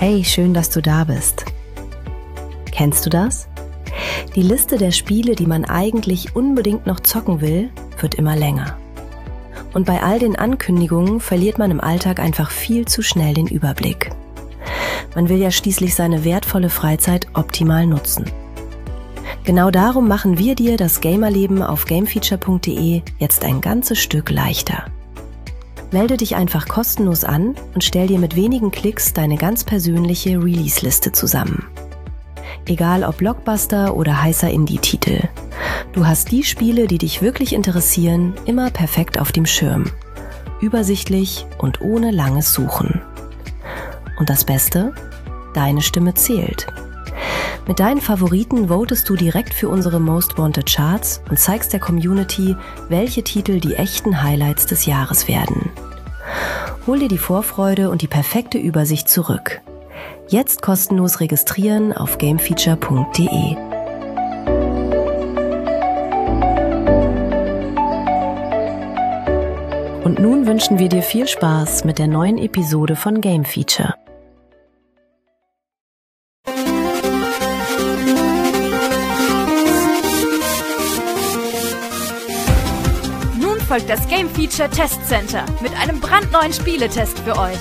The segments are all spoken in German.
Hey, schön, dass du da bist. Kennst du das? Die Liste der Spiele, die man eigentlich unbedingt noch zocken will, wird immer länger. Und bei all den Ankündigungen verliert man im Alltag einfach viel zu schnell den Überblick. Man will ja schließlich seine wertvolle Freizeit optimal nutzen. Genau darum machen wir dir das Gamerleben auf gamefeature.de jetzt ein ganzes Stück leichter. Melde dich einfach kostenlos an und stell dir mit wenigen Klicks deine ganz persönliche Release-Liste zusammen. Egal ob Blockbuster oder heißer Indie-Titel. Du hast die Spiele, die dich wirklich interessieren, immer perfekt auf dem Schirm. Übersichtlich und ohne langes Suchen. Und das Beste? Deine Stimme zählt. Mit deinen Favoriten votest du direkt für unsere Most Wanted Charts und zeigst der Community, welche Titel die echten Highlights des Jahres werden. Hol dir die Vorfreude und die perfekte Übersicht zurück. Jetzt kostenlos registrieren auf gamefeature.de. Und nun wünschen wir dir viel Spaß mit der neuen Episode von Game Feature. Folgt das Game Feature Test Center mit einem brandneuen Spieletest für euch.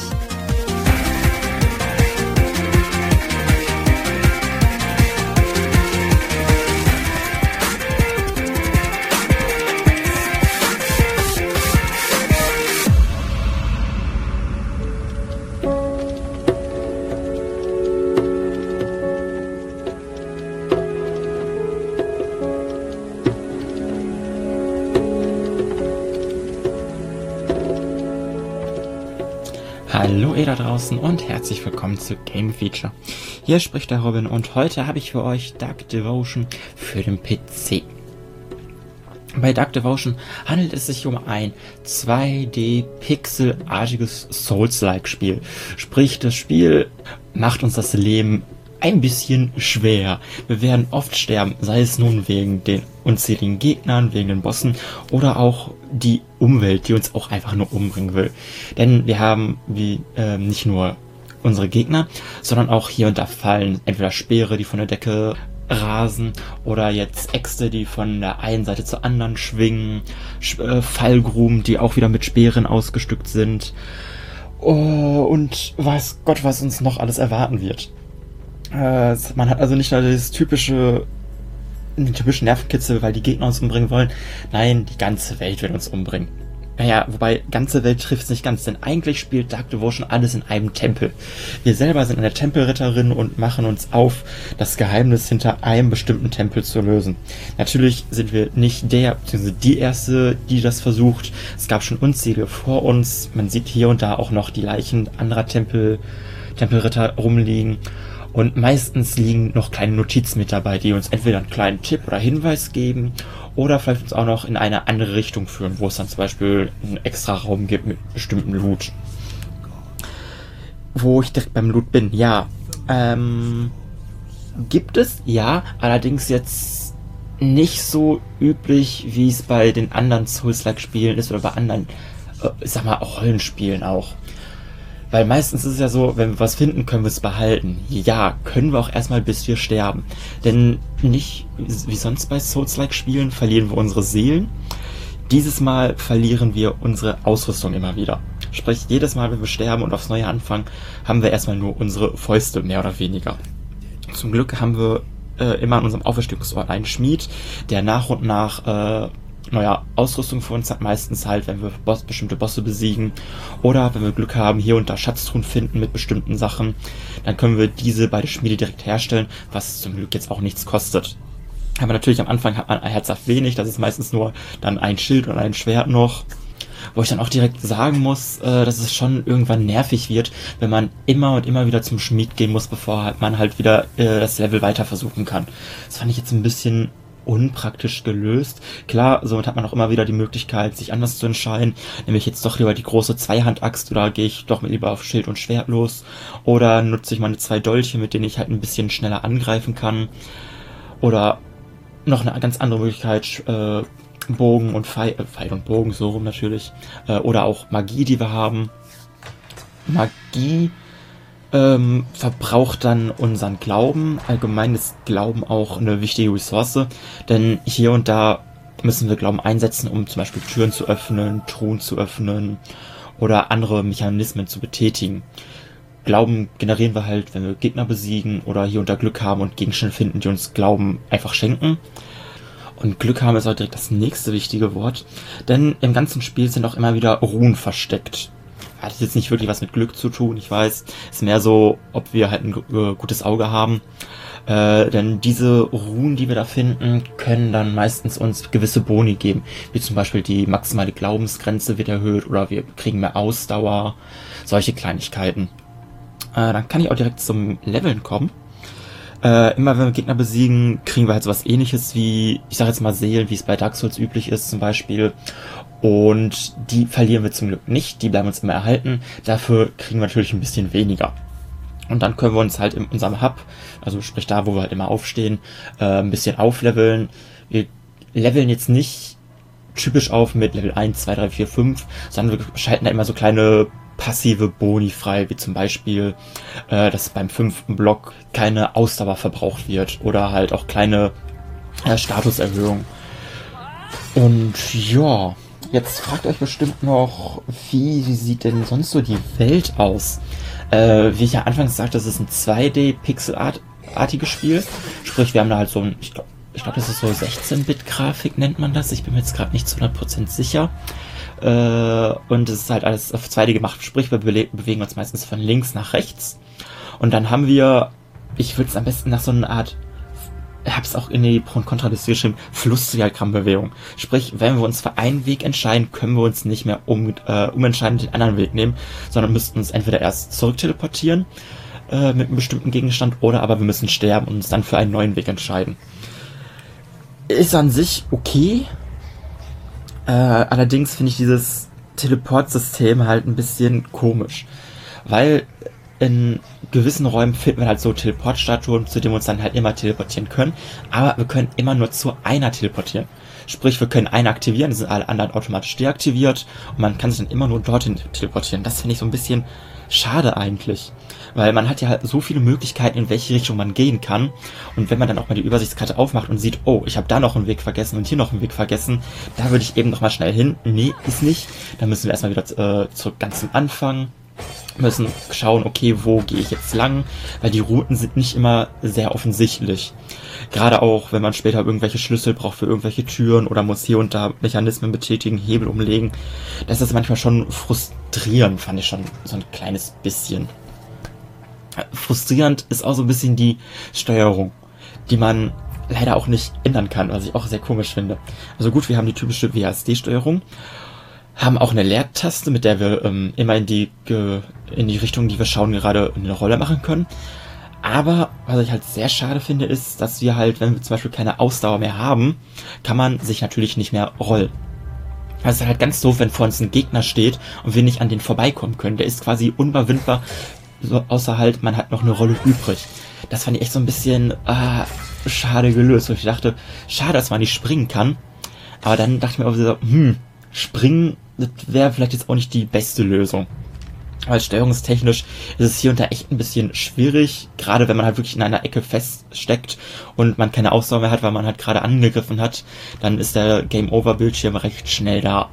Hallo ihr da draußen und herzlich willkommen zu Game Feature. Hier spricht der Robin und heute habe ich für euch Dark Devotion für den PC. Bei Dark Devotion handelt es sich um ein 2D-Pixel-artiges Souls-like-Spiel. Sprich, das Spiel macht uns das Leben ein bisschen schwer. Wir werden oft sterben, sei es nun wegen den unzähligen Gegnern, wegen den Bossen oder auch die Umwelt, die uns auch einfach nur umbringen will. Denn wir haben nicht nur unsere Gegner, sondern auch hier und da Fallen, entweder Speere, die von der Decke rasen oder jetzt Äxte, die von der einen Seite zur anderen schwingen, Fallgruben, die auch wieder mit Speeren ausgestückt sind. Und weiß Gott, was uns noch alles erwarten wird. Man hat also nicht nur den typischen Nervenkitzel, weil die Gegner uns umbringen wollen. Nein, die ganze Welt will uns umbringen. Naja, wobei, ganze Welt trifft es nicht ganz, denn eigentlich spielt Dark Devotion alles in einem Tempel. Wir selber sind eine Tempelritterin und machen uns auf, das Geheimnis hinter einem bestimmten Tempel zu lösen. Natürlich sind wir nicht beziehungsweise die Erste, die das versucht. Es gab schon unzählige vor uns. Man sieht hier und da auch noch die Leichen anderer Tempelritter rumliegen. Und meistens liegen noch kleine Notizen mit dabei, die uns entweder einen kleinen Tipp oder Hinweis geben oder vielleicht uns auch noch in eine andere Richtung führen, wo es dann zum Beispiel einen extra Raum gibt mit bestimmten Loot. Wo ich direkt beim Loot bin, ja. Gibt es, ja, allerdings jetzt nicht so üblich, wie es bei den anderen Souls-like-Spielen ist oder bei anderen, auch Rollenspielen auch. Weil meistens ist es ja so, wenn wir was finden, können wir es behalten. Ja, können wir auch erstmal, bis wir sterben. Denn nicht wie sonst bei Souls-like-Spielen verlieren wir unsere Seelen. Dieses Mal verlieren wir unsere Ausrüstung immer wieder. Sprich, jedes Mal, wenn wir sterben und aufs Neue anfangen, haben wir erstmal nur unsere Fäuste, mehr oder weniger. Zum Glück haben wir immer an unserem Auferstehungsort einen Schmied, der nach und nach Ausrüstung für uns hat, meistens halt, wenn wir bestimmte Bosse besiegen oder wenn wir Glück haben, hier und da Schatztruhen finden mit bestimmten Sachen, dann können wir diese bei der Schmiede direkt herstellen, was zum Glück jetzt auch nichts kostet. Aber natürlich am Anfang hat man herzhaft wenig, das ist meistens nur dann ein Schild und ein Schwert noch, wo ich dann auch direkt sagen muss, dass es schon irgendwann nervig wird, wenn man immer und immer wieder zum Schmied gehen muss, bevor man halt wieder das Level weiter versuchen kann. Das fand ich jetzt ein bisschen unpraktisch gelöst. Klar, somit hat man auch immer wieder die Möglichkeit, sich anders zu entscheiden. Nehme ich jetzt doch lieber die große Zweihandaxt oder gehe ich doch lieber auf Schild und Schwert los? Oder nutze ich meine 2 Dolche, mit denen ich halt ein bisschen schneller angreifen kann? Oder noch eine ganz andere Möglichkeit, Bogen und Pfeil und Bogen, so rum natürlich. Oder auch Magie, die wir haben. Magie verbraucht dann unseren Glauben. Allgemein ist Glauben auch eine wichtige Ressource, denn hier und da müssen wir Glauben einsetzen, um zum Beispiel Türen zu öffnen, Truhen zu öffnen oder andere Mechanismen zu betätigen. Glauben generieren wir halt, wenn wir Gegner besiegen oder hier und da Glück haben und Gegenstände finden, die uns Glauben einfach schenken. Und Glück haben ist auch direkt das nächste wichtige Wort, denn im ganzen Spiel sind auch immer wieder Runen versteckt. Hat jetzt nicht wirklich was mit Glück zu tun, ich weiß. Ist mehr so, ob wir halt ein gutes Auge haben. Denn diese Runen, die wir da finden, können dann meistens uns gewisse Boni geben. Wie zum Beispiel die maximale Glaubensgrenze wird erhöht oder wir kriegen mehr Ausdauer. Solche Kleinigkeiten. Dann kann ich auch direkt zum Leveln kommen. Immer wenn wir Gegner besiegen, kriegen wir halt sowas ähnliches wie, ich sag jetzt mal Seelen, wie es bei Dark Souls üblich ist zum Beispiel. Und die verlieren wir zum Glück nicht, die bleiben uns immer erhalten. Dafür kriegen wir natürlich ein bisschen weniger. Und dann können wir uns halt in unserem Hub, also sprich da, wo wir halt immer aufstehen, ein bisschen aufleveln. Wir leveln jetzt nicht typisch auf mit Level 1, 2, 3, 4, 5, sondern wir schalten da immer so kleine passive Boni frei, wie zum Beispiel, dass beim 5. Block keine Ausdauer verbraucht wird oder halt auch kleine Statuserhöhungen. Und ja, jetzt fragt euch bestimmt noch, wie sieht denn sonst so die Welt aus? Wie ich ja anfangs sagte, das ist ein 2D-Pixel-artiges Spiel. Sprich, wir haben da halt so ein, ich glaube, das ist so 16-Bit-Grafik nennt man das. Ich bin mir jetzt gerade nicht zu 100% sicher. Und es ist halt alles auf 2D gemacht. Sprich, wir bewegen uns meistens von links nach rechts. Und dann haben wir, ich würde es am besten nach so einer Art, ich habe es auch in die Pro- und Kontraliste geschrieben, Flussdiagrammbewegung. Sprich, wenn wir uns für einen Weg entscheiden, können wir uns nicht mehr umentscheiden den anderen Weg nehmen, sondern müssten uns entweder erst zurück teleportieren mit einem bestimmten Gegenstand oder aber wir müssen sterben und uns dann für einen neuen Weg entscheiden. Ist an sich okay. Allerdings finde ich dieses Teleportsystem halt ein bisschen komisch, weil in gewissen Räumen finden wir halt so Teleportstatuen, zu denen wir uns dann halt immer teleportieren können, aber wir können immer nur zu einer teleportieren. Sprich, wir können eine aktivieren, die sind alle anderen automatisch deaktiviert und man kann sich dann immer nur dorthin teleportieren. Das finde ich so ein bisschen schade eigentlich, weil man hat ja halt so viele Möglichkeiten, in welche Richtung man gehen kann, und wenn man dann auch mal die Übersichtskarte aufmacht und sieht, oh, ich habe da noch einen Weg vergessen und hier noch einen Weg vergessen, da würde ich eben noch mal schnell hin. Nee, ist nicht. Dann müssen wir erstmal wieder zurück ganz zum Anfang, müssen schauen, okay, wo gehe ich jetzt lang, weil die Routen sind nicht immer sehr offensichtlich. Gerade auch, wenn man später irgendwelche Schlüssel braucht für irgendwelche Türen oder muss hier und da Mechanismen betätigen, Hebel umlegen. Das ist manchmal schon frustrierend, fand ich schon so ein kleines bisschen. Frustrierend ist auch so ein bisschen die Steuerung, die man leider auch nicht ändern kann, was ich auch sehr komisch finde. Also gut, wir haben die typische WASD-Steuerung, haben auch eine Leertaste, mit der wir immer in die Richtung, die wir schauen, gerade eine Rolle machen können. Aber was ich halt sehr schade finde, ist, dass wir halt, wenn wir zum Beispiel keine Ausdauer mehr haben, kann man sich natürlich nicht mehr rollen. Das ist halt ganz doof, wenn vor uns ein Gegner steht und wir nicht an den vorbeikommen können. Der ist quasi unüberwindbar, so, außer halt, man hat noch eine Rolle übrig. Das fand ich echt so ein bisschen schade gelöst. Und ich dachte, schade, dass man nicht springen kann. Aber dann dachte ich mir auch so, springen, das wäre vielleicht jetzt auch nicht die beste Lösung. Weil steuerungstechnisch ist es hier und da echt ein bisschen schwierig, gerade wenn man halt wirklich in einer Ecke feststeckt und man keine Ausdauer mehr hat, weil man halt gerade angegriffen hat, dann ist der Game-Over-Bildschirm recht schnell da.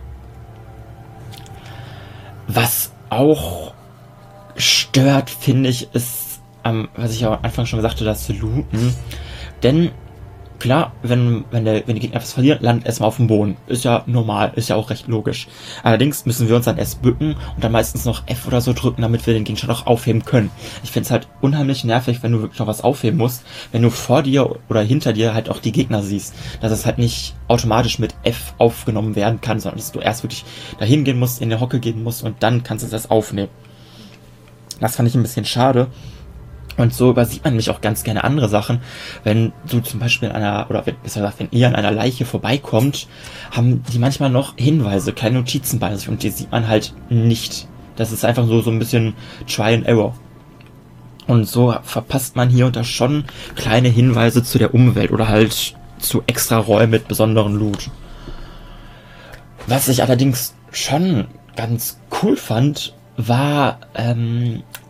Was auch stört, finde ich, ist, was ich ja am Anfang schon gesagt habe, das Looten. Denn klar, wenn die Gegner etwas verlieren, landet erstmal auf dem Boden. Ist ja normal, ist ja auch recht logisch. Allerdings müssen wir uns dann erst bücken und dann meistens noch F oder so drücken, damit wir den Gegenstand auch aufheben können. Ich finde es halt unheimlich nervig, wenn du wirklich noch was aufheben musst, wenn du vor dir oder hinter dir halt auch die Gegner siehst. Dass es halt nicht automatisch mit F aufgenommen werden kann, sondern dass du erst wirklich dahin gehen musst, in die Hocke gehen musst und dann kannst du das aufnehmen. Das fand ich ein bisschen schade. Und so übersieht man nämlich auch ganz gerne andere Sachen. Wenn du zum Beispiel wenn ihr an einer Leiche vorbeikommt, haben die manchmal noch Hinweise, kleine Notizen bei sich und die sieht man halt nicht. Das ist einfach so ein bisschen Try and Error. Und so verpasst man hier und da schon kleine Hinweise zu der Umwelt oder halt zu extra Räumen mit besonderen Loot. Was ich allerdings schon ganz cool fand, war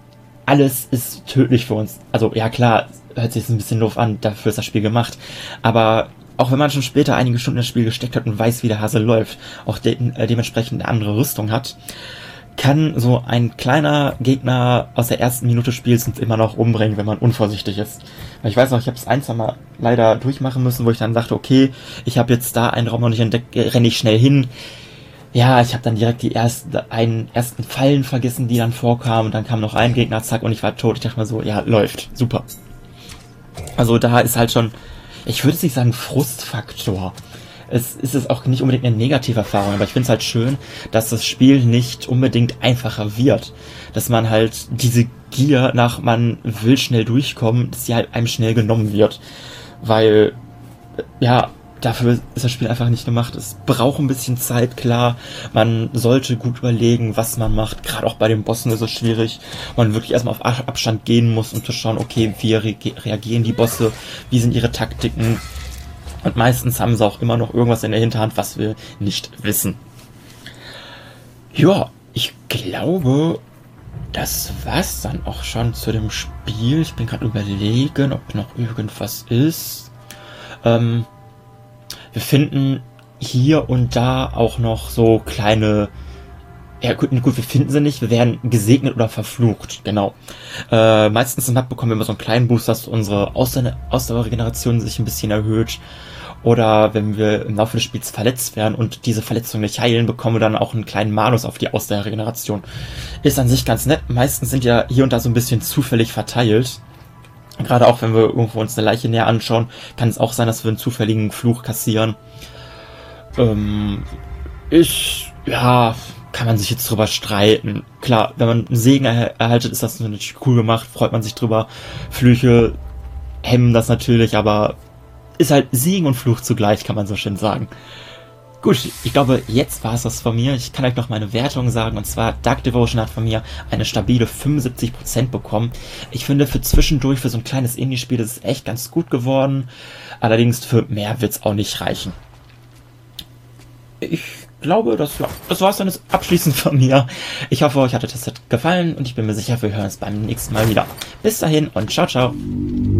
alles ist tödlich für uns. Also ja klar, hört sich jetzt ein bisschen doof an, dafür ist das Spiel gemacht. Aber auch wenn man schon später einige Stunden in das Spiel gesteckt hat und weiß, wie der Hase läuft, auch dementsprechend eine andere Rüstung hat, kann so ein kleiner Gegner aus der ersten Minute Spiels uns immer noch umbringen, wenn man unvorsichtig ist. Weil ich weiß noch, ich habe es ein, zwei Mal leider durchmachen müssen, wo ich dann dachte, okay, ich habe jetzt da einen Raum noch nicht entdeckt, renne ich schnell hin. Ja, ich habe dann direkt die ersten Fallen vergessen, die dann vorkamen, und dann kam noch ein Gegner, zack, und ich war tot. Ich dachte mal so, ja, läuft, super. Also da ist halt schon, ich würde es nicht sagen Frustfaktor. Es ist auch nicht unbedingt eine negative Erfahrung, aber ich finde es halt schön, dass das Spiel nicht unbedingt einfacher wird. Dass man halt diese Gier nach, man will schnell durchkommen, dass die halt einem schnell genommen wird. Weil, ja, dafür ist das Spiel einfach nicht gemacht. Es braucht ein bisschen Zeit, klar. Man sollte gut überlegen, was man macht. Gerade auch bei den Bossen ist es schwierig. Man wirklich erstmal auf Abstand gehen muss, um zu schauen, okay, wie reagieren die Bosse, wie sind ihre Taktiken. Und meistens haben sie auch immer noch irgendwas in der Hinterhand, was wir nicht wissen. Ja, ich glaube, das war's dann auch schon zu dem Spiel. Ich bin gerade überlegen, ob noch irgendwas ist. Wir finden hier und da auch noch so kleine... Ja gut, wir finden sie nicht, wir werden gesegnet oder verflucht, genau. Meistens im Map bekommen wir immer so einen kleinen Boost, dass unsere Ausdauerregeneration sich ein bisschen erhöht. Oder wenn wir im Laufe des Spiels verletzt werden und diese Verletzung nicht heilen, bekommen wir dann auch einen kleinen Malus auf die Ausdauerregeneration. Ist an sich ganz nett, meistens sind ja hier und da so ein bisschen zufällig verteilt. Gerade auch wenn wir irgendwo uns eine Leiche näher anschauen, kann es auch sein, dass wir einen zufälligen Fluch kassieren. Ja, kann man sich jetzt drüber streiten. Klar, wenn man einen Segen erhaltet, ist das natürlich cool gemacht, freut man sich drüber. Flüche hemmen das natürlich, aber ist halt Segen und Fluch zugleich, kann man so schön sagen. Gut, ich glaube, jetzt war es das von mir. Ich kann euch noch meine Wertung sagen, und zwar Dark Devotion hat von mir eine stabile 75% bekommen. Ich finde, für zwischendurch, für so ein kleines Indie-Spiel, ist es echt ganz gut geworden. Allerdings für mehr wird es auch nicht reichen. Ich glaube, das war es dann jetzt abschließend von mir. Ich hoffe, euch hat das Set gefallen und ich bin mir sicher, wir hören uns beim nächsten Mal wieder. Bis dahin und ciao, ciao.